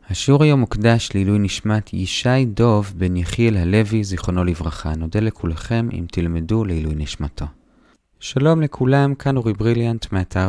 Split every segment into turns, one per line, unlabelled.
השיעור היום מוקדש לעילוי נשמת ישי דוב בן יחיאל הלוי, זיכרונו לברכה. נודה לכולכם אם תלמדו לעילוי נשמתו. שלום לכולם, כאן אורי בריליאנט מאתר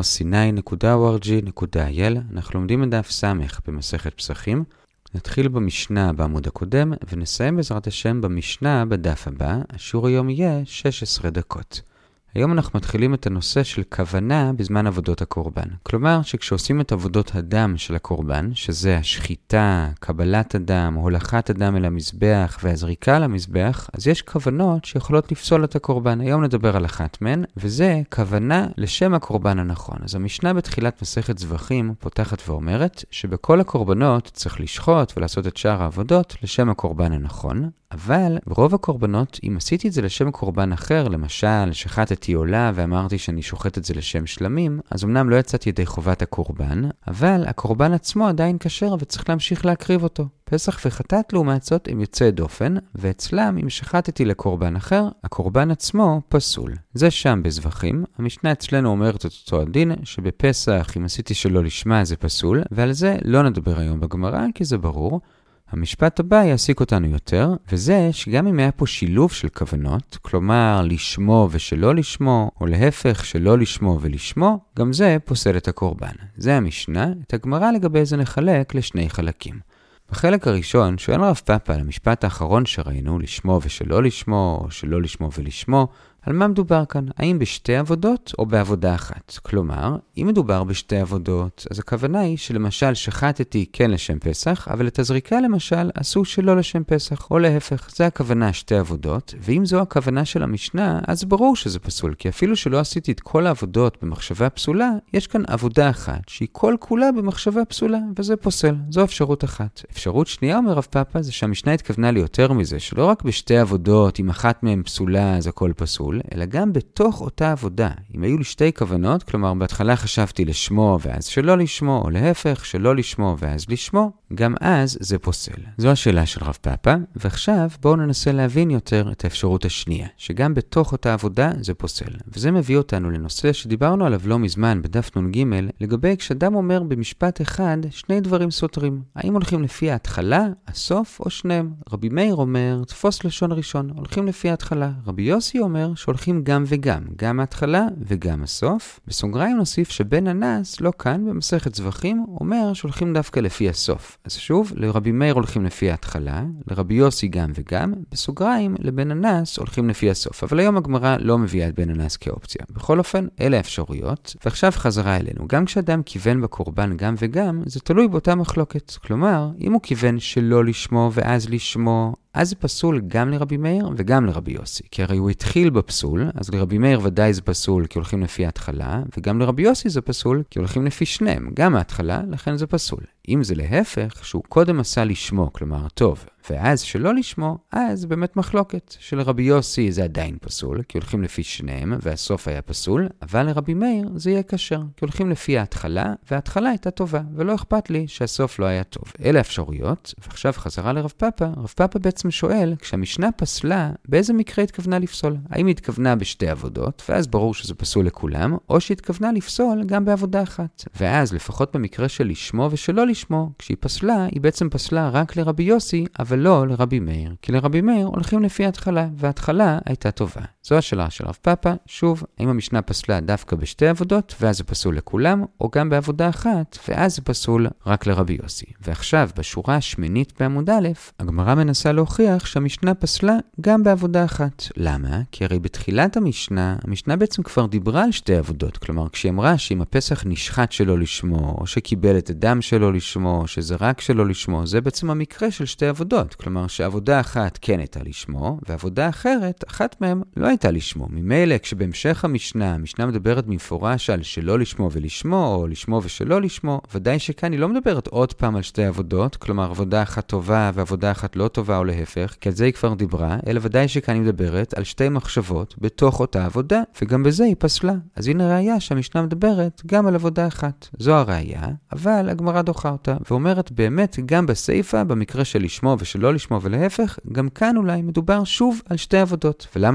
sinai.org.il. אנחנו לומדים את דף סמך במסכת פסחים. נתחיל במשנה בעמוד הקודם ונסיים בעזרת השם במשנה בדף הבא. השיעור היום יהיה 16 דקות. היום אנחנו מתחילים את הנושא של כוונה בזמן עבודות הקורבן. כלומר שכשעושים את עבודות הדם של הקורבן, שזה השחיטה, קבלת הדם, הולכת הדם אל המזבח והזריקה על המזבח, אז יש כוונות שיכולות לפסול את הקורבן. היום נדבר על אחת מהן, וזה כוונה לשם הקורבן הנכון. אז המשנה בתחילת מסכת זבחים פותחת ואומרת שבכל הקורבנות צריך לשחוט ולעשות את שאר העבודות לשם הקורבן הנכון. אבל ברוב הקורבנות, אם עשיתי את זה לשם קורבן אחר, למשל שחטתי עולה ואמרתי שאני שוחט את זה לשם שלמים, אז אמנם לא יצאתי ידי חובת הקורבן, אבל הקורבן עצמו עדיין כשר וצריך להמשיך להקריב אותו. פסח וחטאת לעומת זאת הם יוצאי דופן, ואצלם אם שחטתי לקורבן אחר, הקורבן עצמו פסול. זה שם בזבחים. המשנה אצלנו אומרת את אותו הדין, שבפסח אם עשיתי שלא לשמה זה פסול, ועל זה לא נדבר היום בגמרא כי זה ברור. המשפט הבא יעסיק אותנו יותר, וזה שגם אם היה פה שילוב של כוונות, כלומר לשמו ושלא לשמו, או להפך שלא לשמו ולשמו, גם זה פוסל את הקורבן. זה המשנה, את הגמרא לגבי זה נחלק לשני חלקים. בחלק הראשון שואל רב פאפא על המשפט האחרון שראינו, לשמו ושלא לשמו, או שלא לשמו ולשמו, על מה מדובר כאן? האם בשתי עבודות או בעבודה אחת? כלומר, אם מדובר בשתי עבודות, אז הכוונה היא שלמשל שחטתי כן לשם פסח, אבל את הזריקה למשל עשו שלא לשם פסח, או להפך. זה הכוונה שתי עבודות, ואם זו הכוונה של המשנה, אז ברור שזה פסול, כי אפילו שלא עשיתי את כל העבודות במחשבה פסולה, יש כאן עבודה אחת שהיא כל כולה במחשבה פסולה, וזה פוסל. זו אפשרות אחת. אפשרות שנייה, אומר רב פאפא, זה שהמשנה התכוונה לי יותר מזה, שלא רק בשתי עבודות, אם אחת מהן פסולה, אז הכל פסול, אלא גם בתוך אותה עבודה. אם היו לי שתי כוונות, כלומר בהתחלה חשבתי לשמו ואז שלא לשמו, או להפך שלא לשמו ואז לשמו, גם אז זה פוסל. זו השאלה של רב פאפא, ועכשיו בואו ננסה להבין יותר את האפשרות השנייה, שגם בתוך אותה עבודה זה פוסל. וזה מביא אותנו לנושא שדיברנו עליו לא מזמן בדף נ"ג, לגבי כשאדם אומר במשפט אחד שני דברים סותרים. האם הולכים לפי ההתחלה, הסוף או שניהם? רבי מאיר אומר, תפוס לשון ראשון, הולכים לפי ההתחלה. רבי יוסי אומר שהולכים גם וגם, גם ההתחלה וגם הסוף. בסוגריים נוסיף שבן אנס, לא כאן במסכת זבחים, אומר שהולכים דווקא לפי הסוף. אז שוב, לרבי מאיר הולכים לפי ההתחלה, לרבי יוסי גם וגם, בסוגריים לבן אנס הולכים לפי הסוף. אבל היום הגמרא לא מביאה את בן אנס כאופציה. בכל אופן, אלה האפשרויות. ועכשיו חזרה אלינו. גם כשאדם כיוון בקורבן גם וגם, זה תלוי באותה מחלוקת. כלומר, אם הוא כיוון שלא לשמו ואז לשמו, אז זה פסול גם לרבי מאיר וגם לרבי יוסי. כי הרי הוא התחיל בפסול, אז לרבי מאיר ודאי זה פסול כי הולכים לפי ההתחלה, וגם לרבי יוסי זה פסול כי הולכים לפי שניהם, גם ההתחלה, לכן זה פסול. אם זה להפך, שהוא קודם עשה לשמו, כלומר טוב, ואז שלא לשמו, אז באמת מחלוקת. שלרבי יוסי זה עדיין פסול, כי הולכים לפי שניהם, והסוף היה פסול, אבל לרבי מאיר זה יהיה כשר, כי הולכים לפי ההתחלה, וההתחלה הייתה טובה, ולא אכפת לי שהסוף לא היה טוב. אלה אפשרויות, ועכשיו חזרה לרב פאפא. רב פאפא בעצם שואל, כשהמשנה פסלה, באיזה מקרה התכוונה לפסול? האם היא התכוונה בשתי עבודות, ואז ברור שזה פסול לכולם, או שהיא התכוונה לפסול גם בעבודה אחת. ואז, לפחות במקרה של לשמו ושלא לשמו, כשהיא פסלה, היא בעצם פסלה רק לרבי יוסי, אבל לא לרבי מאיר. כי לרבי מאיר הולכים לפי ההתחלה, וההתחלה הייתה טובה. זו השאלה של רב פאפא. שוב, האם המשנה פסלה דווקא בשתי עבודות, ואז זה פסול לכולם, או גם בעבודה אחת, ואז זה פסול רק לרבי יוסי. ועכשיו, בשורה השמינית בעמוד א', הגמרא מנסה להוכיח שהמשנה פסלה גם בעבודה אחת. למה? כי הרי בתחילת המשנה בעצם כבר דיברה על שתי עבודות. כלומר, כשהיא אמרה שאם הפסח נשחט שלא לשמו, או שקיבל את הדם שלא לשמו, או שזרק שלא לשמו, זה בעצם המקרה של שתי עבודות. כלומר, שעבודה אחת כן הייתה לשמו, ועבודה אחרת, אחת מהם לא הייתה לשמו. ממילא, כשבהמשך המשנה מדברת במפורש על שלא לשמו ולשמו, או לשמו ושלא לשמו, ודאי שכאן היא לא מדברת עוד פעם על שתי עבודות, כלומר, עבודה אחת טובה ועבודה אחת לא טובה או להפך, כי על זה היא כבר דיברה, אלא ודאי שכאן היא מדברת על שתי מחשבות בתוך אותה עבודה, וגם בזה היא פסלה. אז הנה ראיה שהמשנה מדברת גם על עבודה אחת. זו הראיה, אבל הגמרא דוחה אותה, ואומרת באמת גם בסייפה, במקרה של לשמו ושלא לשמו ולהפך, גם כאן אולי מדובר שוב על שתי עבודות. ולמה צריך לכתוב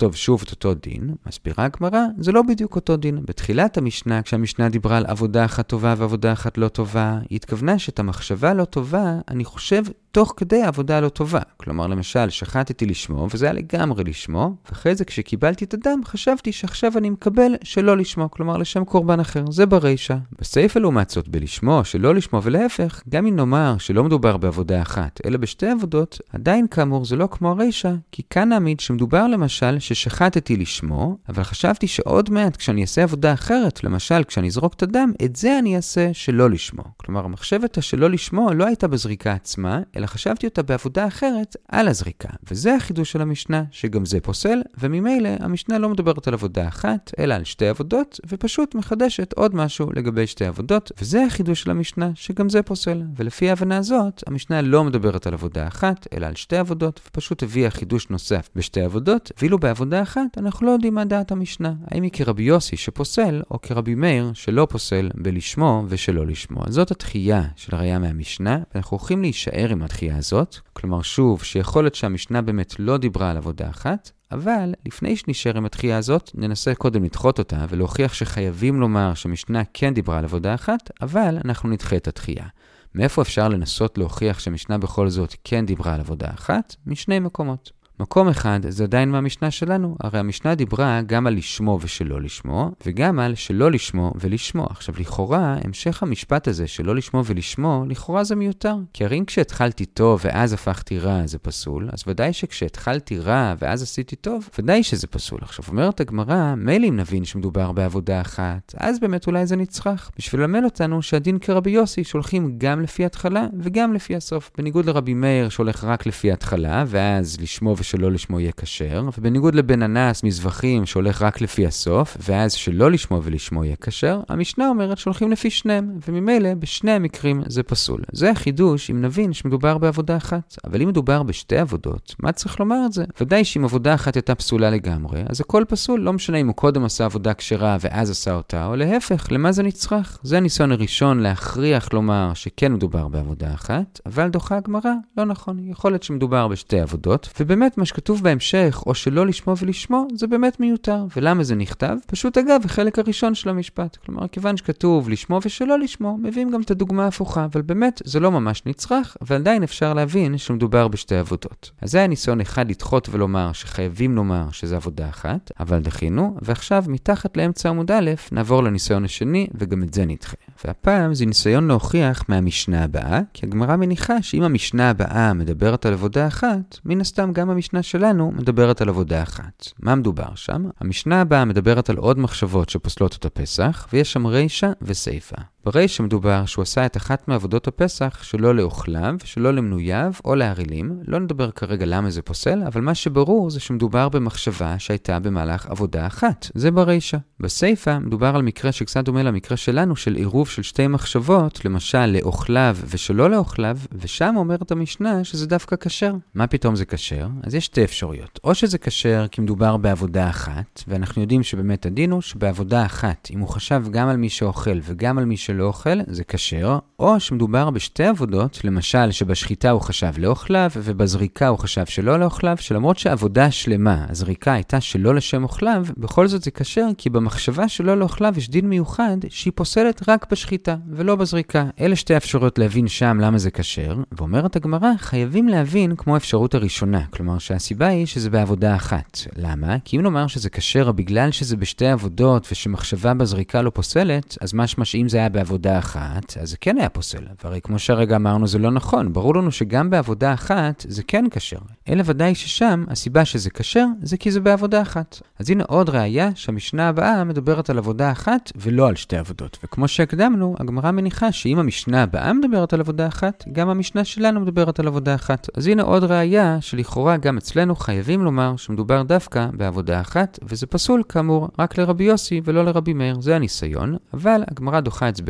לכתוב שוב את אותו דין, מסבירה הגמרא, זה לא בדיוק אותו דין. בתחילת המשנה, כשהמשנה דיברה על עבודה אחת טובה ועבודה אחת לא טובה, היא התכוונה שאת המחשבה לא טובה, אני חושב תוך כדי עבודה לא טובה. כלומר, למשל, שחטתי לשמו, וזה היה לגמרי לשמו, ואחרי זה כשקיבלתי את הדם, חשבתי שעכשיו אני מקבל שלא לשמו, כלומר לשם קורבן אחר. זה ברישה. בסייפה לעומת זאת, בלשמו, שלא לשמו ולהפך, גם אם נאמר שלא מדובר בעבודה אחת, אלא בשתי עבודות, עדיין כאמור זה לא כמו הרישה, כי כאן נעמיד שמדובר למשל ששחטתי לשמו, אבל חשבתי שעוד מעט כשאני אעשה עבודה אחרת, למשל כשאני אזרוק את הדם, את זה אני אעשה שלא לשמו. כלומר, המחשבת שלא לשמו לא הייתה בזריקה עצמה, אלא חשבתי אותה בעבודה אחרת על הזריקה. וזה החידוש של המשנה, שגם זה פוסל, וממילא המשנה לא מדברת על עבודה אחת, אלא על שתי עבודות, ופשוט מחדשת עוד משהו לגבי שתי עבודות, וזה החידוש של המשנה, שגם זה פוסל. ולפי ההבנה הזאת, המשנה לא מדברת על עבודה אחת, אלא על שתי עבודות, ופשוט הביאה חידוש נוסף בשתי עבודות, ואילו בעבודה אחת אנחנו לא יודעים מה דעת המשנה. האם היא כרבי יוסי שפוסל, או כרבי מאיר שלא פוסל בלשמו ושלא לשמו. אז זאת התחייה של ראיה מהמשנה, ואנחנו הולכים להישאר עם התחייה הזאת, כלומר שוב, שיכול להיות שהמשנה באמת לא דיברה על עבודה אחת, אבל לפני שנשאר עם התחייה הזאת, ננסה קודם לדחות אותה ולהוכיח שחייבים לומר שהמשנה כן דיברה על עבודה אחת, אבל אנחנו נדחה את התחייה. מאיפה אפשר לנסות להוכיח שהמשנה בכל זאת כן דיברה על עבודה אחת? משני מקומות. מקום אחד זה עדיין מהמשנה שלנו, הרי המשנה דיברה גם על לשמו ושלא לשמו, וגם על שלא לשמו ולשמו. עכשיו לכאורה, המשך המשפט הזה שלא לשמו ולשמו, לכאורה זה מיותר. כי הרי אם כשהתחלתי טוב ואז הפכתי רע זה פסול, אז ודאי שכשהתחלתי רע ואז עשיתי טוב, ודאי שזה פסול. עכשיו אומרת הגמרא, מילא אם נבין שמדובר בעבודה אחת, אז באמת אולי זה נצרך. בשביל למל אותנו שהדין כרבי יוסי שולחים גם לפי התחלה וגם לפי הסוף. בניגוד לרבי מאיר שהולך רק לפי התחלה, ואז לשמו שלא לשמו יהיה כשר, ובניגוד לבן אנס מזבחים שהולך רק לפי הסוף, ואז שלא לשמו ולשמו יהיה כשר, המשנה אומרת שהולכים לפי שניהם, וממילא בשני המקרים זה פסול. זה החידוש אם נבין שמדובר בעבודה אחת. אבל אם מדובר בשתי עבודות, מה צריך לומר את זה? ודאי שאם עבודה אחת הייתה פסולה לגמרי, אז הכל פסול, לא משנה אם הוא קודם עשה עבודה כשרה ואז עשה אותה, או להפך, למה זה נצרך? זה הניסיון הראשון להכריח לומר שכן מדובר בעבודה אחת, אבל דוחה הגמרא, לא נכון, יכול להיות שמדובר בשתי עבודות, ובאמת מה שכתוב בהמשך, או שלא לשמו ולשמו, זה באמת מיותר. ולמה זה נכתב? פשוט אגב, החלק הראשון של המשפט. כלומר, כיוון שכתוב לשמו ושלא לשמו, מביאים גם את הדוגמה ההפוכה, אבל באמת זה לא ממש נצרך, אבל עדיין אפשר להבין שמדובר בשתי עבודות. אז זה הניסיון אחד לדחות ולומר שחייבים לומר שזה עבודה אחת, אבל דחינו, ועכשיו מתחת לאמצע עמוד א', נעבור לניסיון השני, וגם את זה נדחה. והפעם זה ניסיון להוכיח מהמשנה הבאה, כי הגמרא מניחה שאם המשנה הבאה מדברת על עבודה אחת, מן הסתם גם המשנה שלנו מדברת על עבודה אחת. מה מדובר שם? המשנה הבאה מדברת על עוד מחשבות שפוסלות את הפסח, ויש שם רישה וסייפה. ברישה מדובר שהוא עשה את אחת מעבודות הפסח שלא לאוכליו, שלא למנוייו או להרילים. לא נדבר כרגע למה זה פוסל, אבל מה שברור זה שמדובר במחשבה שהייתה במהלך עבודה אחת. זה ברישה. בסייפה מדובר על מקרה שקצת דומה למקרה שלנו של עירוב של שתי מחשבות, למשל לאוכליו ושלא לאוכליו, ושם אומרת המשנה שזה דווקא כשר. מה פתאום זה כשר? אז יש שתי אפשרויות. או שזה כשר כי מדובר בעבודה אחת, ואנחנו יודעים שבאמת הדין הוא שבעבודה אחת, אם הוא חשב גם על מי שאוכל וגם על מי שלא אוכל, זה כשר, או שמדובר בשתי עבודות, למשל שבשחיטה הוא חשב לאוכליו, ובזריקה הוא חשב שלא לאוכליו, שלמרות שהעבודה שלמה, הזריקה הייתה שלא לשם אוכליו, בכל זאת זה כשר, כי במחשבה שלא לאוכליו יש דין מיוחד, שהיא פוסלת רק בשחיטה, ולא בזריקה. אלה שתי אפשרויות להבין שם למה זה כשר, ואומרת הגמרא, חייבים להבין כמו האפשרות הראשונה, כלומר שהסיבה היא שזה בעבודה אחת. למה? כי אם נאמר שזה כשר בגלל שזה בשתי עבודות, ושמחשבה בזריקה לא פוסלת, אז משמע שאם זה היה בעבודה אחת, אז זה כן היה פוסל. והרי כמו שהרגע אמרנו זה לא נכון. ברור לנו שגם בעבודה אחת זה כן כשר. אלא ודאי ששם הסיבה שזה כשר זה כי זה בעבודה אחת. אז הנה עוד ראיה שהמשנה הבאה מדברת על עבודה אחת ולא על שתי עבודות. וכמו שהקדמנו, הגמרא מניחה שאם המשנה הבאה מדברת על עבודה אחת, גם המשנה שלנו מדברת על עבודה אחת. אז הנה עוד ראיה שלכאורה גם אצלנו חייבים לומר שמדובר דווקא בעבודה אחת, וזה פסול כאמור רק לרבי יוסי ולא לרבי מאיר. זה הניסיון, אבל הגמרא דוחה את זה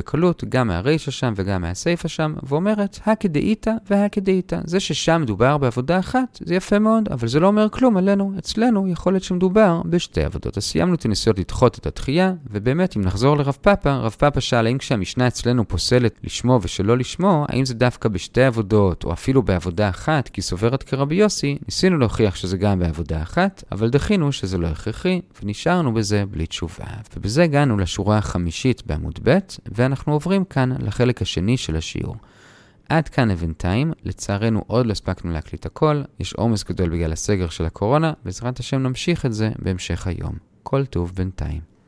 בקלות גם מהרישה שם וגם מהסייפה שם, ואומרת הכדאיתא והכדאיתא. זה ששם מדובר בעבודה אחת, זה יפה מאוד, אבל זה לא אומר כלום עלינו. אצלנו יכול להיות שמדובר בשתי עבודות. אז סיימנו את הניסיון לדחות את התחייה, ובאמת אם נחזור לרב פאפה, רב פאפה שאל האם כשהמשנה אצלנו פוסלת לשמו ושלא לשמו, האם זה דווקא בשתי עבודות או אפילו בעבודה אחת, כי סוברת כרבי יוסי, ניסינו להוכיח שזה גם בעבודה אחת, אבל דחינו שזה לא הכרחי, ונשארנו בזה בלי תשובה. ובזה הגענו לשורה החמישית בעמוד ב', ואנחנו עוברים כאן לחלק השני של השיעור. עד כאן לבינתיים, לצערנו עוד לא הספקנו להקליט הכל, יש עומס גדול בגלל הסגר של הקורונה, בעזרת השם נמשיך את זה בהמשך היום. כל טוב בינתיים.